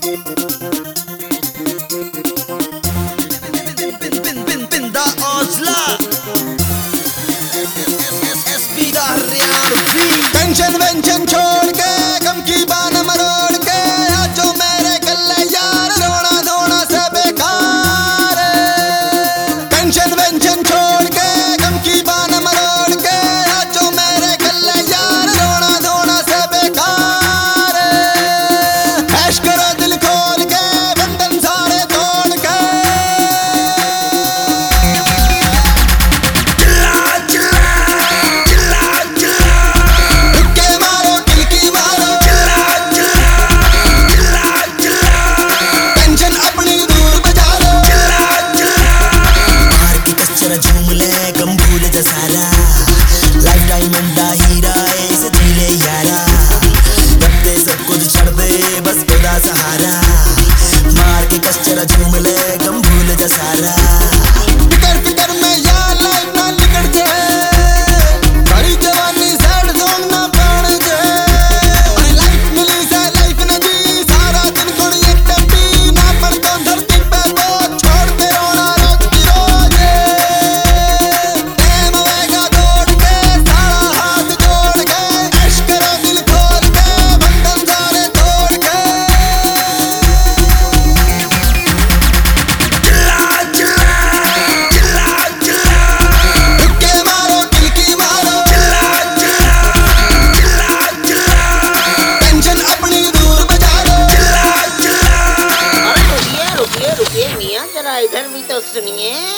Tension वेंशन छोड़ के गम की बान मरोड़ के आज जो मेरे गले यार रोना धोना से बेकार। टेंशन वेंशन छोड़ के गम की बान मरोड़ के आज जो मेरे गले यार रोना धोना से बेकार। ऐश करो दिल खोल के बंधन सारे तोड़ के। झूम ले गम भूल जा सारा, लाइफ डायमंड दा हीरा है इस दिले यारा। रब दे सब कुछ छड़ दे बस खुदा सहारा, मार के कस जरा झूम ले गम भूल जा सारा। फिकर फिकर में यार लाइफ ना निकल जाए, सारी जवानी सैड सॉन्ग ना बन जाए। लाइफ मिली से लाइफ न जी सारा दिन गुण एक टप्पी ना पर तो धरती पे वो छोड़ के रोना रोज की रोज। रुकिए मियां, जरा इधर भी तो सुनिए।